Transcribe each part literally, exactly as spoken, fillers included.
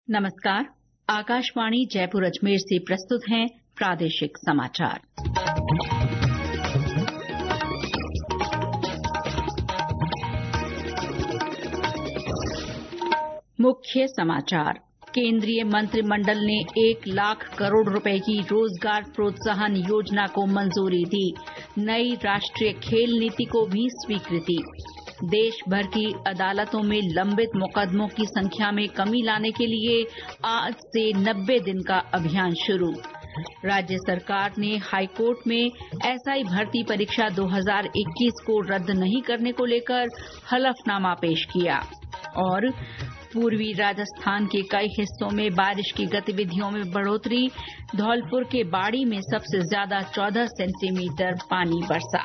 नमस्कार। आकाशवाणी जयपुर अजमेर से प्रस्तुत हैं प्रादेशिक समाचार। मुख्य समाचार। केंद्रीय मंत्रिमंडल ने एक लाख करोड़ रुपए की रोजगार प्रोत्साहन योजना को मंजूरी दी। नई राष्ट्रीय खेल नीति को भी स्वीकृति। देश भर की अदालतों में लंबित मुकदमों की संख्या में कमी लाने के लिए आज से नब्बे दिन का अभियान शुरू। राज्य सरकार ने हाईकोर्ट में एसआई भर्ती परीक्षा दो हज़ार इक्कीस को रद्द नहीं करने को लेकर हलफनामा पेश किया। और पूर्वी राजस्थान के कई हिस्सों में बारिश की गतिविधियों में बढ़ोतरी। धौलपुर के बाड़ी में सबसे ज्यादा चौदह सेंटीमीटर पानी बरसा।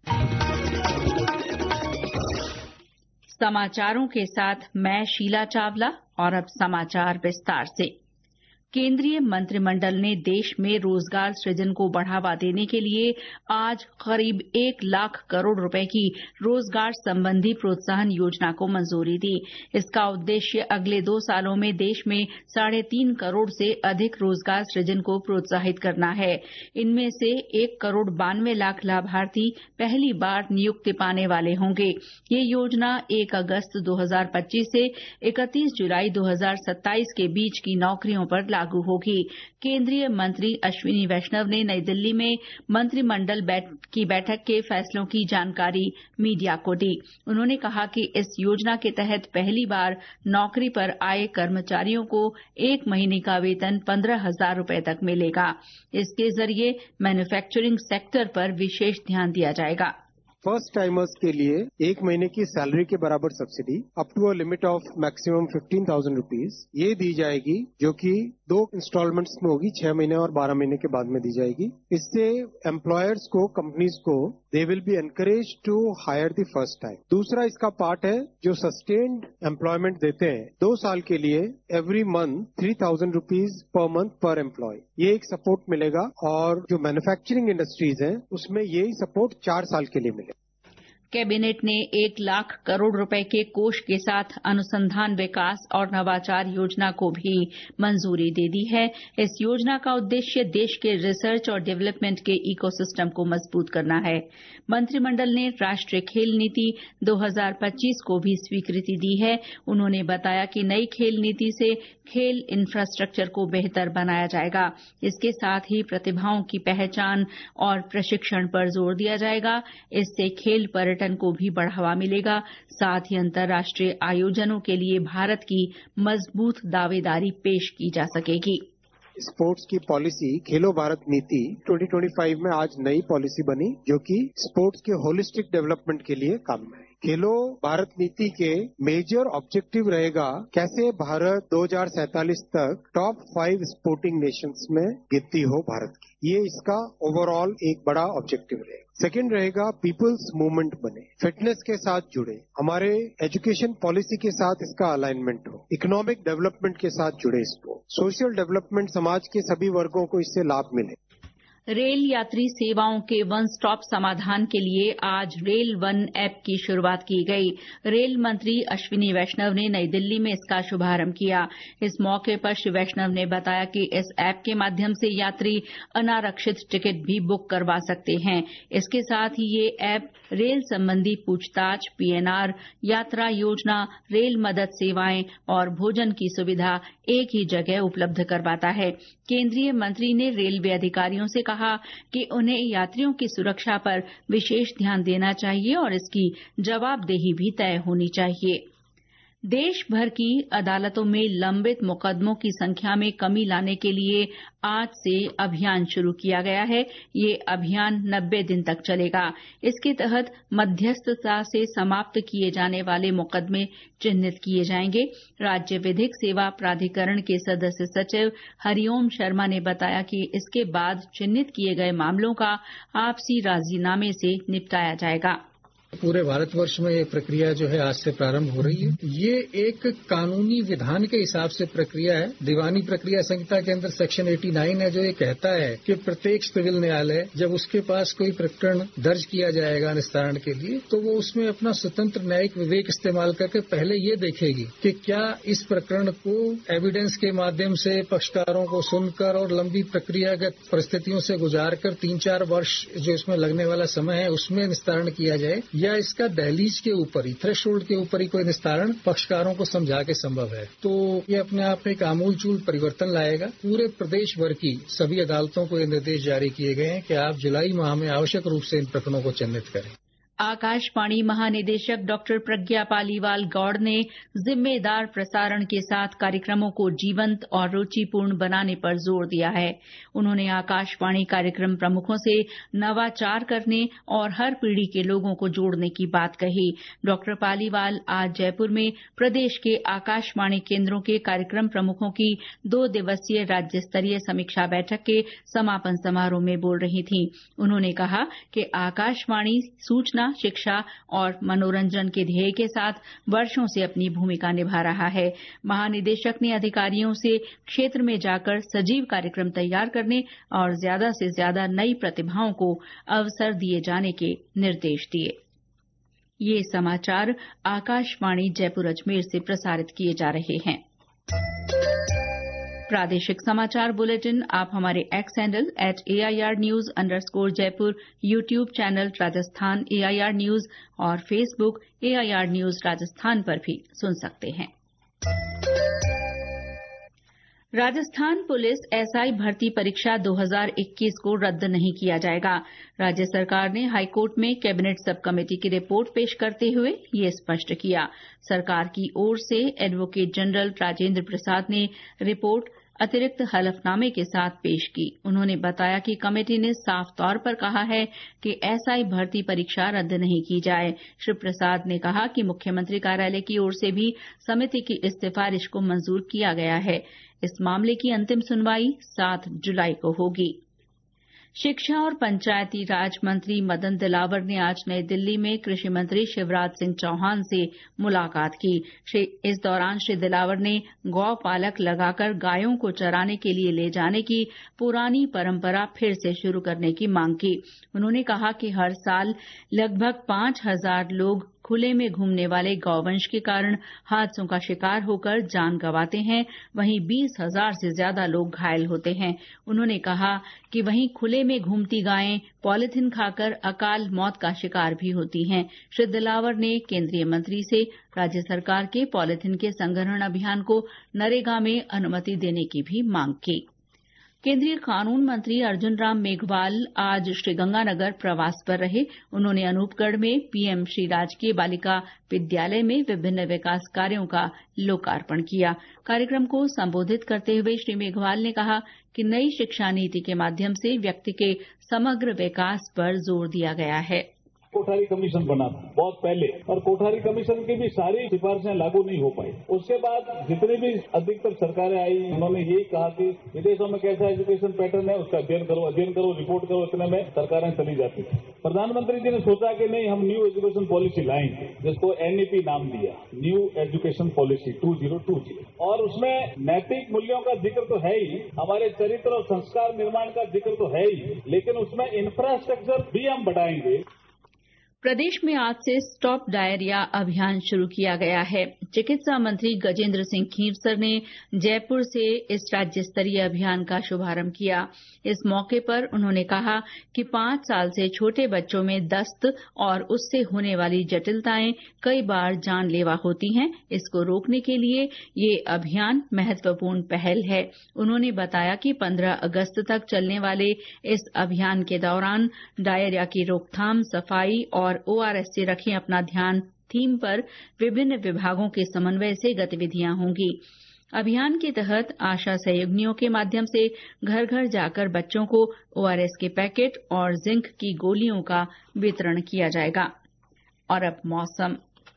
समाचारों के साथ मैं शीला चावला और अब समाचार विस्तार से। केंद्रीय मंत्रिमंडल ने देश में रोजगार सृजन को बढ़ावा देने के लिए आज करीब एक लाख करोड़ रुपए की रोजगार संबंधी प्रोत्साहन योजना को मंजूरी दी। इसका उद्देश्य अगले दो सालों में देश में साढ़े तीन करोड़ से अधिक रोजगार सृजन को प्रोत्साहित करना है। इनमें से एक करोड़ बानवे लाख लाभार्थी पहली बार नियुक्ति पाने वाले होंगे। ये योजना एक अगस्त दो हज़ार पच्चीस से इकतीस जुलाई दो हज़ार सत्ताईस के बीच की नौकरियों पर लागू होगी। केंद्रीय मंत्री अश्विनी वैष्णव ने नई दिल्ली में मंत्रिमंडल बैठ, की बैठक के फैसलों की जानकारी मीडिया को दी। उन्होंने कहा कि इस योजना के तहत पहली बार नौकरी पर आए कर्मचारियों को एक महीने का वेतन पंद्रह हजार रुपए तक मिलेगा। इसके जरिए मैन्युफैक्चरिंग सेक्टर पर विशेष ध्यान दिया जाएगा। फर्स्ट टाइमर्स के लिए एक महीने की सैलरी के बराबर subsidy up to a limit of maximum fifteen thousand rupees ये दी जाएगी, जो कि दो इंस्टॉलमेंट्स में होगी, छह महीने और बारह महीने के बाद में दी जाएगी। इससे एम्प्लॉयर्स को, कंपनीज को they will be encourage to hire the first time. दूसरा इसका पार्ट है जो सस्टेन्ड एम्प्लॉयमेंट देते हैं दो साल के लिए every month three thousand rupees per month per employ, ये एक सपोर्ट मिलेगा। और जो मैन्युफैक्चरिंग इंडस्ट्रीज हैं उसमें यही सपोर्ट चार साल के लिए मिलेगा। कैबिनेट ने एक लाख करोड़ रुपए के कोष के साथ अनुसंधान विकास और नवाचार योजना को भी मंजूरी दे दी है। इस योजना का उद्देश्य देश के रिसर्च और डेवलपमेंट के इकोसिस्टम को मजबूत करना है। मंत्रिमंडल ने राष्ट्रीय खेल नीति दो हज़ार पच्चीस को भी स्वीकृति दी है। उन्होंने बताया कि नई खेल नीति से खेल इंफ्रास्ट्रक्चर को बेहतर बनाया जाएगा। इसके साथ ही प्रतिभाओं की पहचान और प्रशिक्षण पर जोर दिया जाएगा। इससे खेल पर्यटन को भी बढ़ावा मिलेगा। साथ ही अंतर्राष्ट्रीय आयोजनों के लिए भारत की मजबूत दावेदारी पेश की जा सकेगी। स्पोर्ट्स की पॉलिसी खेलो भारत नीति दो हज़ार पच्चीस में आज नई पॉलिसी बनी, जो कि स्पोर्ट्स के होलिस्टिक डेवलपमेंट के लिए काम है। खेलो भारत नीति के मेजर ऑब्जेक्टिव रहेगा कैसे भारत दो हज़ार सैंतालीस तक टॉप फाइव स्पोर्टिंग नेशंस में गिनती हो भारत की। ये इसका ओवरऑल एक बड़ा ऑब्जेक्टिव रहेगा। सेकेंड रहेगा पीपल्स मूवमेंट बने, फिटनेस के साथ जुड़े, हमारे एजुकेशन पॉलिसी के साथ इसका अलाइनमेंट हो, इकोनॉमिक डेवलपमेंट के साथ जुड़े इसको, सोशल डेवलपमेंट, समाज के सभी वर्गों को इससे लाभ मिले। रेल यात्री सेवाओं के वन स्टॉप समाधान के लिए आज रेल वन ऐप की शुरूआत की गई। रेल मंत्री अश्विनी वैष्णव ने नई दिल्ली में इसका शुभारंभ किया। इस मौके पर श्री वैष्णव ने बताया कि इस ऐप के माध्यम से यात्री अनारक्षित टिकट भी बुक करवा सकते हैं। इसके साथ ही ये ऐप रेल संबंधी पूछताछ, पीएनआर, यात्रा योजना, रेल मदद सेवाएं और भोजन की सुविधा एक ही जगह उपलब्ध करवाता है। केंद्रीय मंत्री ने रेलवे अधिकारियों से कहा कि उन्हें यात्रियों की सुरक्षा पर विशेष ध्यान देना चाहिए और इसकी जवाबदेही भी तय होनी चाहिए। देश भर की अदालतों में लंबित मुकदमों की संख्या में कमी लाने के लिए आज से अभियान शुरू किया गया है। ये अभियान नब्बे दिन तक चलेगा। इसके तहत मध्यस्थता से समाप्त किए जाने वाले मुकदमे चिन्हित किए जाएंगे। राज्य विधिक सेवा प्राधिकरण के सदस्य सचिव हरिओम शर्मा ने बताया कि इसके बाद चिन्हित किए गए मामलों का आपसी राजीनामे से निपटाया जाएगा। पूरे भारतवर्ष में ये प्रक्रिया जो है आज से प्रारंभ हो रही है। ये एक कानूनी विधान के हिसाब से प्रक्रिया है। दीवानी प्रक्रिया संहिता के अंदर सेक्शन नवासी है जो ये कहता है कि प्रत्येक सिविल न्यायालय जब उसके पास कोई प्रकरण दर्ज किया जाएगा निस्तारण के लिए तो वो उसमें अपना स्वतंत्र न्यायिक विवेक इस्तेमाल करके पहले ये देखेगी कि क्या इस प्रकरण को एविडेंस के माध्यम से पक्षकारों को सुनकर और लंबी प्रक्रियागत परिस्थितियों से गुजार कर तीन चार वर्ष जो इसमें लगने वाला समय है उसमें निस्तारण किया जाए या इसका दहलीज के ऊपर ही थ्रेशोल्ड के ऊपर ही कोई निस्तारण पक्षकारों को समझा के संभव है। तो ये अपने आप में एक आमूलचूल परिवर्तन लाएगा। पूरे प्रदेश भर की सभी अदालतों को ये निर्देश जारी किए गए हैं कि आप जुलाई माह में आवश्यक रूप से इन प्रकरणों को चिन्हित करें। आकाशवाणी महानिदेशक डॉक्टर प्रज्ञा पालीवाल गौड़ ने जिम्मेदार प्रसारण के साथ कार्यक्रमों को जीवंत और रुचिपूर्ण बनाने पर जोर दिया है। उन्होंने आकाशवाणी कार्यक्रम प्रमुखों से नवाचार करने और हर पीढ़ी के लोगों को जोड़ने की बात कही। डॉक्टर पालीवाल आज जयपुर में प्रदेश के आकाशवाणी केन्द्रों के कार्यक्रम प्रमुखों की दो दिवसीय राज्य स्तरीय समीक्षा बैठक के समापन समारोह में बोल रही थीं। उन्होंने कहा कि आकाशवाणी सूचना, शिक्षा और मनोरंजन के ध्येय के साथ वर्षों से अपनी भूमिका निभा रहा है। महानिदेशक ने अधिकारियों से क्षेत्र में जाकर सजीव कार्यक्रम तैयार करने और ज्यादा से ज्यादा नई प्रतिभाओं को अवसर दिए जाने के निर्देश दिए। ये समाचार आकाशवाणी जयपुर अजमेर से प्रसारित किए जा रहे हैं। प्रादेशिक समाचार बुलेटिन आप हमारे X handle at AIR news underscore Jaipur, YouTube channel Rajasthan AIR news और फेसबुक एआईआर न्यूज राजस्थान पर भी सुन सकते हैं। राजस्थान पुलिस एसआई भर्ती परीक्षा दो हज़ार इक्कीस को रद्द नहीं किया जाएगा। राज्य सरकार ने हाईकोर्ट में कैबिनेट सब कमेटी की रिपोर्ट पेश करते हुए ये स्पष्ट किया। सरकार की ओर से एडवोकेट जनरल राजेंद्र प्रसाद ने रिपोर्ट अतिरिक्त हलफनामे के साथ पेश की। उन्होंने बताया कि कमेटी ने साफ तौर पर कहा है कि एसआई भर्ती परीक्षा रद्द नहीं की जाए। श्री प्रसाद ने कहा कि मुख्यमंत्री कार्यालय की ओर से भी समिति की इस सिफारिश को मंजूर किया गया है। इस मामले की अंतिम सुनवाई सात जुलाई को होगी। शिक्षा और पंचायती राज मंत्री मदन दिलावर ने आज नई दिल्ली में कृषि मंत्री शिवराज सिंह चौहान से मुलाकात की। इस दौरान श्री दिलावर ने गौ पालक लगाकर गायों को चराने के लिए ले जाने की पुरानी परंपरा फिर से शुरू करने की मांग की। उन्होंने कहा कि हर साल लगभग पांच हजार लोग खुले में घूमने वाले गौवंश के कारण हादसों का शिकार होकर जान गंवाते हैं, वहीं बीस हजार से ज्यादा लोग घायल होते हैं। उन्होंने कहा कि वहीं खुले में घूमती गायें पॉलिथीन खाकर अकाल मौत का शिकार भी होती हैं। श्री दिलावर ने केंद्रीय मंत्री से राज्य सरकार के पॉलिथीन के संग्रहण अभियान को नरेगा में अनुमति देने की भी मांग की। केंद्रीय कानून मंत्री अर्जुन राम मेघवाल आज श्रीगंगानगर प्रवास पर रहे। उन्होंने अनूपगढ़ में पीएम श्री राजकीय बालिका विद्यालय में विभिन्न विकास कार्यों का लोकार्पण किया। कार्यक्रम को संबोधित करते हुए श्री मेघवाल ने कहा कि नई शिक्षा नीति के माध्यम से व्यक्ति के समग्र विकास पर जोर दिया गया है। कोठारी कमीशन बना था बहुत पहले और कोठारी कमीशन की भी सारी सिफारिशें लागू नहीं हो पाई। उसके बाद जितनी भी अधिकतर सरकारें आई उन्होंने यही कहा कि विदेशों में कैसा एजुकेशन पैटर्न है उसका अध्ययन करो अध्ययन करो रिपोर्ट करो, इतने में सरकारें चली जाती थी। प्रधानमंत्री जी ने सोचा कि नहीं हम न्यू एजुकेशन पॉलिसी लाएंगे जिसको एनईपी नाम दिया, new education policy two zero two zero और उसमें नैतिक मूल्यों का जिक्र तो है ही, हमारे चरित्र और संस्कार निर्माण का जिक्र तो है ही, लेकिन उसमें इंफ्रास्ट्रक्चर भी हम बढ़ाएंगे। प्रदेश में आज से स्टॉप डायरिया अभियान शुरू किया गया है। चिकित्सा मंत्री गजेंद्र सिंह खींवसर ने जयपुर से इस राज्य स्तरीय अभियान का शुभारंभ किया। इस मौके पर उन्होंने कहा कि पांच साल से छोटे बच्चों में दस्त और उससे होने वाली जटिलताएं कई बार जानलेवा होती हैं। इसको रोकने के लिए ये अभियान महत्वपूर्ण पहल है। उन्होंने बताया कि पंद्रह अगस्त तक चलने वाले इस अभियान के दौरान डायरिया की रोकथाम, सफाई और ओआरएस से रखें अपना ध्यान थीम पर विभिन्न विभागों के समन्वय से गतिविधियां होंगी। अभियान के तहत आशा सहयोगिनियों के माध्यम से घर घर जाकर बच्चों को ओआरएस के पैकेट और जिंक की गोलियों का वितरण किया जाएगा। और अब मौसम।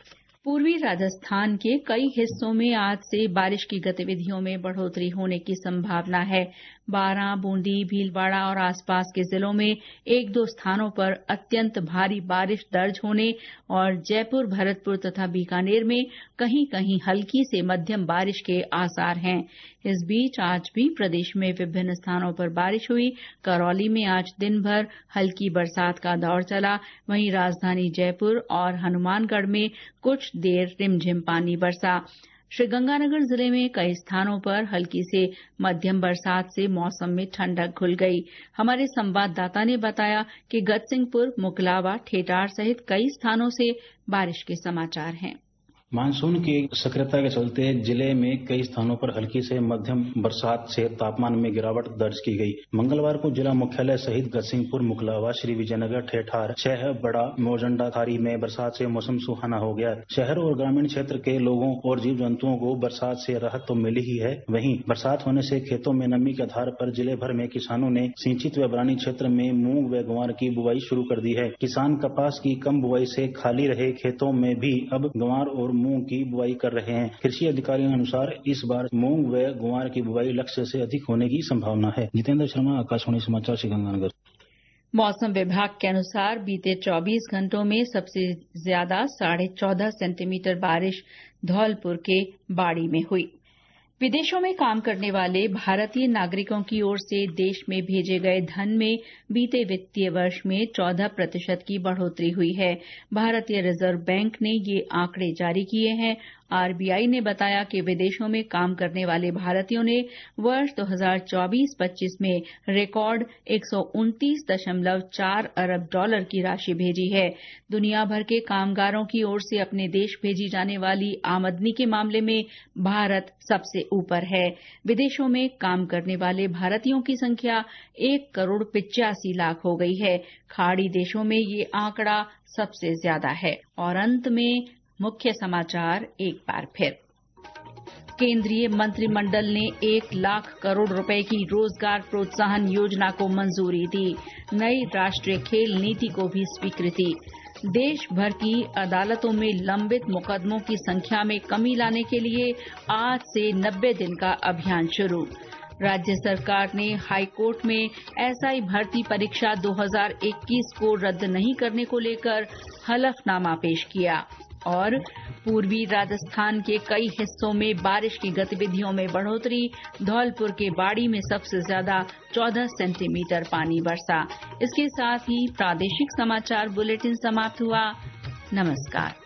पूर्वी राजस्थान के कई हिस्सों में आज से बारिश की गतिविधियों में बढ़ोतरी होने की संभावना है। बारां, बूंदी, भीलवाड़ा और आसपास के जिलों में एक दो स्थानों पर अत्यंत भारी बारिश दर्ज होने और जयपुर, भरतपुर तथा बीकानेर में कहीं कहीं हल्की से मध्यम बारिश के आसार हैं। इस बीच आज भी प्रदेश में विभिन्न स्थानों पर बारिश हुई। करौली में आज दिन भर हल्की बरसात का दौर चला। वहीं राजधानी जयपुर और हनुमानगढ़ में कुछ देर रिमझिम पानी बरसा। श्रीगंगानगर जिले में कई स्थानों पर हल्की से मध्यम बरसात से मौसम में ठंडक घुल गई। हमारे संवाददाता ने बताया कि गतसिंहपुर, मुकलावा, ठेठार सहित कई स्थानों से बारिश के समाचार हैं। मानसून की सक्रियता के चलते जिले में कई स्थानों पर हल्की से मध्यम बरसात से तापमान में गिरावट दर्ज की गई। मंगलवार को जिला मुख्यालय सहित गतसिंहपुर, मुकलावा, श्री विजयनगर, ठेठार, छह, बड़ा मोरजंडा, खारी में बरसात से मौसम सुहाना हो गया। शहर और ग्रामीण क्षेत्र के लोगों और जीव जंतुओं को बरसात से राहत तो मिली ही है, वहीं बरसात होने से खेतों में नमी के आधार पर जिले भर में किसानों ने सिंचित व बरानी क्षेत्र में मूंग व ग्वार की बुआई शुरू कर दी है। किसान कपास की कम बुआई से खाली रहे खेतों में भी अब ग्वार और मूंग की बुआई कर रहे हैं। कृषि अधिकारियों के अनुसार इस बार मूंग व ग्वार की बुआई लक्ष्य से अधिक होने की संभावना है। जितेंद्र शर्मा, आकाशवाणी समाचार, श्रीगंगानगर। मौसम विभाग के अनुसार बीते चौबीस घंटों में सबसे ज्यादा साढ़े चौदह सेंटीमीटर बारिश धौलपुर के बाड़ी में हुई। विदेशों में काम करने वाले भारतीय नागरिकों की ओर से देश में भेजे गए धन में बीते वित्तीय वर्ष में चौदह प्रतिशत की बढ़ोतरी हुई है। भारतीय रिजर्व बैंक ने ये आंकड़े जारी किए हैं। आरबीआई ने बताया कि विदेशों में काम करने वाले भारतीयों ने वर्ष दो हज़ार चौबीस पच्चीस में रिकॉर्ड एक सौ उनतीस दशमलव चार अरब डॉलर की राशि भेजी है। दुनिया भर के कामगारों की ओर से अपने देश भेजी जाने वाली आमदनी के मामले में भारत सबसे ऊपर है। विदेशों में काम करने वाले भारतीयों की संख्या एक करोड़ पिचासी लाख हो गई है। खाड़ी देशों में ये आंकड़ा सबसे ज्यादा है। और अंत में मुख्य समाचार एक बार फिर। केंद्रीय मंत्रिमंडल ने एक लाख करोड़ रुपए की रोजगार प्रोत्साहन योजना को मंजूरी दी। नई राष्ट्रीय खेल नीति को भी स्वीकृति। देश भर की अदालतों में लंबित मुकदमों की संख्या में कमी लाने के लिए आज से नब्बे दिन का अभियान शुरू। राज्य सरकार ने हाईकोर्ट में एसआई भर्ती परीक्षा दो हज़ार इक्कीस को रद्द नहीं करने को लेकर हलफनामा पेश किया। और पूर्वी राजस्थान के कई हिस्सों में बारिश की गतिविधियों में बढ़ोतरी। धौलपुर के बाड़ी में सबसे ज्यादा चौदह सेंटीमीटर पानी बरसा। इसके साथ ही प्रादेशिक समाचार बुलेटिन समाप्त हुआ। नमस्कार।